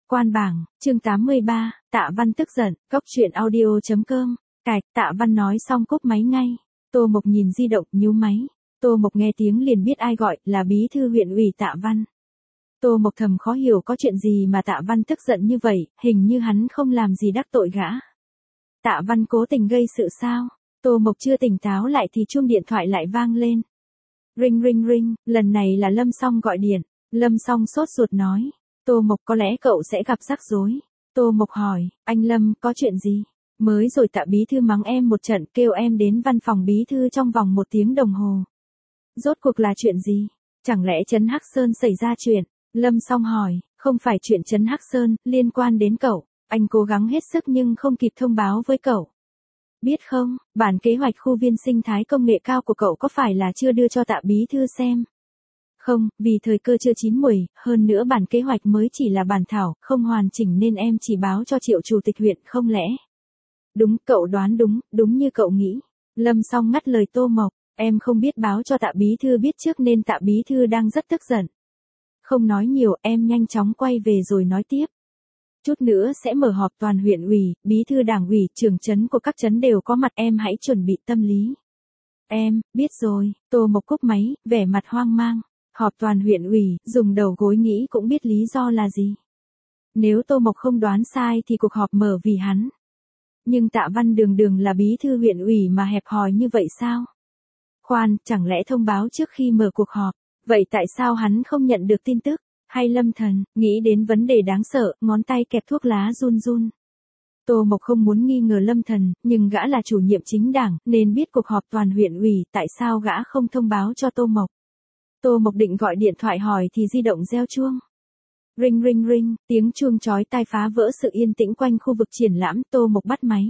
Quan bảng, chương 83, Tạ Văn tức giận, góc truyện audio.com, cạch, Tạ Văn nói xong cúp máy ngay. Tô Mộc nhìn di động, nhíu máy. Tô Mộc nghe tiếng liền biết ai gọi, là bí thư huyện ủy Tạ Văn. Tô Mộc thầm khó hiểu có chuyện gì mà Tạ Văn tức giận như vậy, hình như hắn không làm gì đắc tội gã. Tạ Văn cố tình gây sự sao? Tô Mộc chưa tỉnh táo lại thì chuông điện thoại lại vang lên. Ring ring ring, lần này là Lâm Song gọi điện. Lâm Song sốt ruột nói. Tô Mộc có lẽ cậu sẽ gặp rắc rối. Tô Mộc hỏi, anh Lâm, có chuyện gì? Mới rồi Tạ bí thư mắng em một trận, kêu em đến văn phòng bí thư trong vòng 1 tiếng đồng hồ. Rốt cuộc là chuyện gì? Chẳng lẽ Trấn Hắc Sơn xảy ra chuyện? Lâm Song hỏi, không phải chuyện Trấn Hắc Sơn, liên quan đến cậu. Anh cố gắng hết sức nhưng không kịp thông báo với cậu. Biết không, bản kế hoạch khu viên sinh thái công nghệ cao của cậu có phải là chưa đưa cho Tạ bí thư xem? Không, vì thời cơ chưa chín muồi, hơn nữa bản kế hoạch mới chỉ là bản thảo, không hoàn chỉnh nên em chỉ báo cho Triệu chủ tịch huyện, không lẽ? Đúng, cậu đoán đúng, đúng như cậu nghĩ. Lâm Song ngắt lời Tô Mộc, em không biết báo cho Tạ bí thư biết trước nên Tạ bí thư đang rất tức giận. Không nói nhiều, em nhanh chóng quay về rồi nói tiếp. Chút nữa sẽ mở họp toàn huyện ủy, bí thư đảng ủy, trưởng trấn của các trấn đều có mặt, em hãy chuẩn bị tâm lý. Em, biết rồi. Tô Mộc cúp máy, vẻ mặt hoang mang. Họp toàn huyện ủy, dùng đầu gối nghĩ cũng biết lý do là gì. Nếu Tô Mộc không đoán sai thì cuộc họp mở vì hắn. Nhưng Tạ Văn đường đường là bí thư huyện ủy mà hẹp hòi như vậy sao? Khoan, chẳng lẽ thông báo trước khi mở cuộc họp? Vậy tại sao hắn không nhận được tin tức? Hay Lâm Thần, nghĩ đến vấn đề đáng sợ, ngón tay kẹp thuốc lá run run. Tô Mộc không muốn nghi ngờ Lâm Thần, nhưng gã là chủ nhiệm chính đảng, nên biết cuộc họp toàn huyện ủy, tại sao gã không thông báo cho Tô Mộc. Tô Mộc định gọi điện thoại hỏi thì di động reo chuông. Ring ring ring, tiếng chuông chói tai phá vỡ sự yên tĩnh quanh khu vực triển lãm. Tô Mộc bắt máy.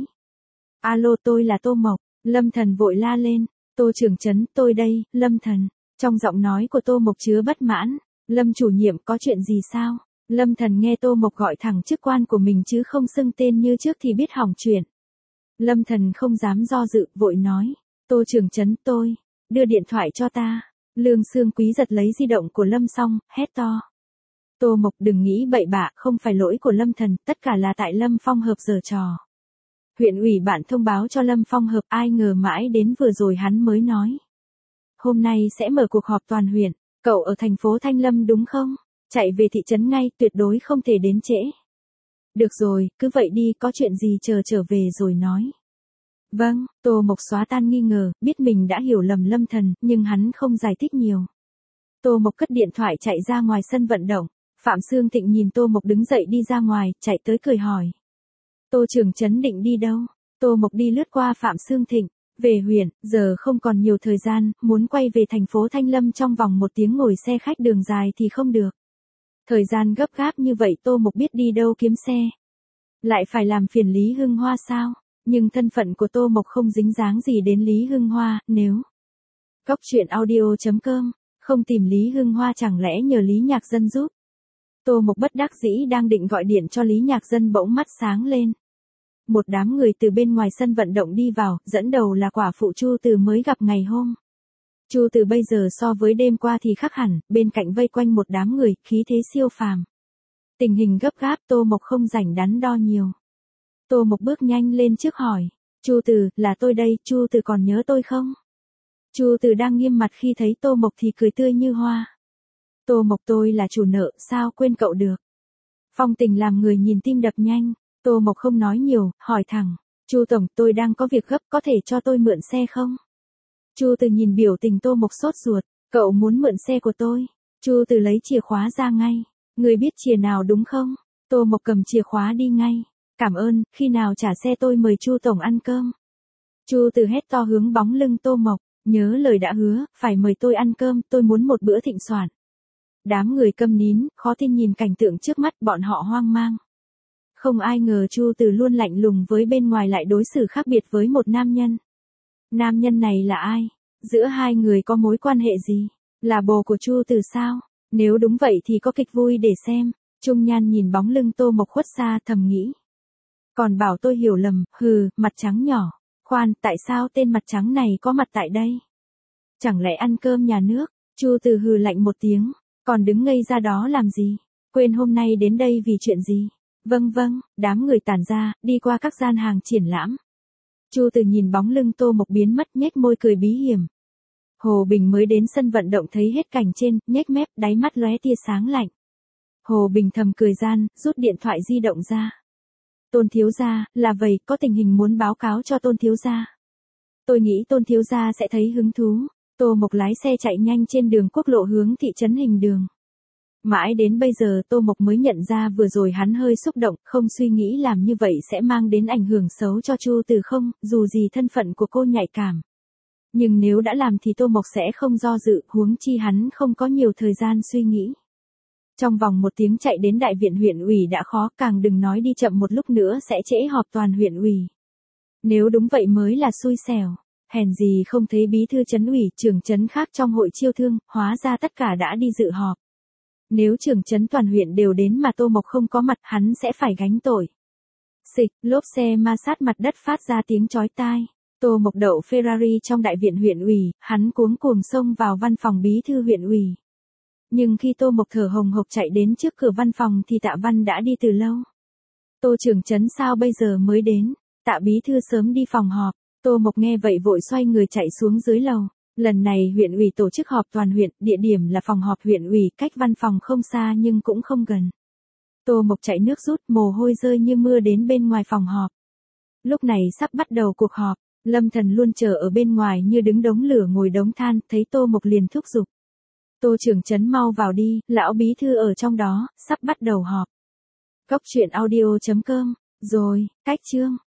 Alo, tôi là Tô Mộc. Lâm Thần vội la lên. Tô trưởng trấn, tôi đây, Lâm Thần. Trong giọng nói của Tô Mộc chứa bất mãn. Lâm chủ nhiệm, có chuyện gì sao? Lâm Thần nghe Tô Mộc gọi thẳng chức quan của mình chứ không xưng tên như trước thì biết hỏng chuyện. Lâm Thần không dám do dự, vội nói. Tô trưởng trấn, tôi. Đưa điện thoại cho ta. Lương Xương Quý giật lấy di động của Lâm Song, hét to. Tô Mộc, đừng nghĩ bậy bạ, không phải lỗi của Lâm Thần, tất cả là tại Lâm Phong Hợp giở trò. Huyện ủy bạn thông báo cho Lâm Phong Hợp, ai ngờ mãi đến vừa rồi hắn mới nói. Hôm nay sẽ mở cuộc họp toàn huyện, cậu ở thành phố Thanh Lâm đúng không? Chạy về thị trấn ngay, tuyệt đối không thể đến trễ. Được rồi, cứ vậy đi, có chuyện gì trở về rồi nói. Vâng, Tô Mộc xóa tan nghi ngờ, biết mình đã hiểu lầm Lâm Thần, nhưng hắn không giải thích nhiều. Tô Mộc cất điện thoại chạy ra ngoài sân vận động. Phạm Sương Thịnh nhìn Tô Mộc đứng dậy đi ra ngoài, chạy tới cười hỏi. Tô trưởng trấn định đi đâu? Tô Mộc đi lướt qua Phạm Sương Thịnh. Về huyện, giờ không còn nhiều thời gian, muốn quay về thành phố Thanh Lâm trong vòng 1 tiếng ngồi xe khách đường dài thì không được. Thời gian gấp gáp như vậy Tô Mộc biết đi đâu kiếm xe. Lại phải làm phiền Lý Hưng Hoa sao? Nhưng thân phận của Tô Mộc không dính dáng gì đến Lý Hưng Hoa, nếu góc truyện audio.com không tìm Lý Hưng Hoa chẳng lẽ nhờ Lý Nhạc Dân giúp? Tô Mộc bất đắc dĩ đang định gọi điện cho Lý Nhạc Dân bỗng mắt sáng lên. Một đám người từ bên ngoài sân vận động đi vào, dẫn đầu là quả phụ Chu Từ mới gặp ngày hôm. Chu Từ bây giờ so với đêm qua thì khác hẳn, bên cạnh vây quanh một đám người, khí thế siêu phàm. Tình hình gấp gáp, Tô Mộc không rảnh đắn đo nhiều. Tô Mộc bước nhanh lên trước hỏi. Chu Từ, là tôi đây, Chu Từ còn nhớ tôi không? Chu Từ đang nghiêm mặt khi thấy Tô Mộc thì cười tươi như hoa. Tô Mộc, tôi là chủ nợ, sao quên cậu được? Phong tình làm người nhìn tim đập nhanh. Tô Mộc không nói nhiều, hỏi thẳng. Chu tổng, tôi đang có việc gấp, có thể cho tôi mượn xe không? Chu Từ nhìn biểu tình Tô Mộc sốt ruột. Cậu muốn mượn xe của tôi? Chu Từ lấy chìa khóa ra ngay. Người biết chìa nào đúng không? Tô Mộc cầm chìa khóa đi ngay. Cảm ơn, khi nào trả xe tôi mời Chu tổng ăn cơm. Chu Từ hét to hướng bóng lưng Tô Mộc. Nhớ lời đã hứa, phải mời tôi ăn cơm, tôi muốn một bữa thịnh soạn. Đám người câm nín, khó tin nhìn cảnh tượng trước mắt, bọn họ hoang mang. Không ai ngờ Chu Từ luôn lạnh lùng với bên ngoài lại đối xử khác biệt với một nam nhân. Nam nhân này là ai? Giữa hai người có mối quan hệ gì? Là bồ của Chu Từ sao? Nếu đúng vậy thì có kịch vui để xem. Trung Nhan nhìn bóng lưng Tô Mộc khuất xa thầm nghĩ. Còn bảo tôi hiểu lầm, hừ, mặt trắng nhỏ. Khoan, tại sao tên mặt trắng này có mặt tại đây? Chẳng lẽ ăn cơm nhà nước? Chu Từ hừ lạnh một tiếng. Còn đứng ngây ra đó làm gì? Quên hôm nay đến đây vì chuyện gì? Vâng vâng, đám người tản ra, đi qua các gian hàng triển lãm. Chu Từ nhìn bóng lưng Tô Mộc biến mất nhếch môi cười bí hiểm. Hồ Bình mới đến sân vận động thấy hết cảnh trên, nhếch mép, đáy mắt lóe tia sáng lạnh. Hồ Bình thầm cười gian, rút điện thoại di động ra. Tôn thiếu gia, là vậy, có tình hình muốn báo cáo cho Tôn thiếu gia. Tôi nghĩ Tôn thiếu gia sẽ thấy hứng thú. Tô Mộc lái xe chạy nhanh trên đường quốc lộ hướng thị trấn Hình Đường. Mãi đến bây giờ Tô Mộc mới nhận ra vừa rồi hắn hơi xúc động, không suy nghĩ làm như vậy sẽ mang đến ảnh hưởng xấu cho Chu Từ không, dù gì thân phận của cô nhạy cảm. Nhưng nếu đã làm thì Tô Mộc sẽ không do dự, huống chi hắn không có nhiều thời gian suy nghĩ. Trong vòng 1 tiếng chạy đến đại viện huyện ủy đã khó, càng đừng nói đi chậm một lúc nữa sẽ trễ họp toàn huyện ủy. Nếu đúng vậy mới là xui xẻo. Hèn gì không thấy bí thư trấn ủy, trưởng trấn khác trong hội chiêu thương, hóa ra tất cả đã đi dự họp. Nếu trưởng trấn toàn huyện đều đến mà Tô Mộc không có mặt, hắn sẽ phải gánh tội. Xịch, lốp xe ma sát mặt đất phát ra tiếng chói tai. Tô Mộc đậu Ferrari trong đại viện huyện ủy, hắn cuống cuồng xông vào văn phòng bí thư huyện ủy. Nhưng khi Tô Mộc thở hồng hộc chạy đến trước cửa văn phòng thì Tạ Văn đã đi từ lâu. Tô trưởng trấn sao bây giờ mới đến? Tạ bí thư sớm đi phòng họp. Tô Mộc nghe vậy vội xoay người chạy xuống dưới lầu. Lần này huyện ủy tổ chức họp toàn huyện, địa điểm là phòng họp huyện ủy, cách văn phòng không xa nhưng cũng không gần. Tô Mộc chạy nước rút, mồ hôi rơi như mưa đến bên ngoài phòng họp. Lúc này sắp bắt đầu cuộc họp, Lâm Thần luôn chờ ở bên ngoài như đứng đống lửa ngồi đống than, thấy Tô Mộc liền thúc giục. Tô trưởng trấn mau vào đi, lão bí thư ở trong đó, sắp bắt đầu họp. Cốc truyện audio.com, rồi, cách chương.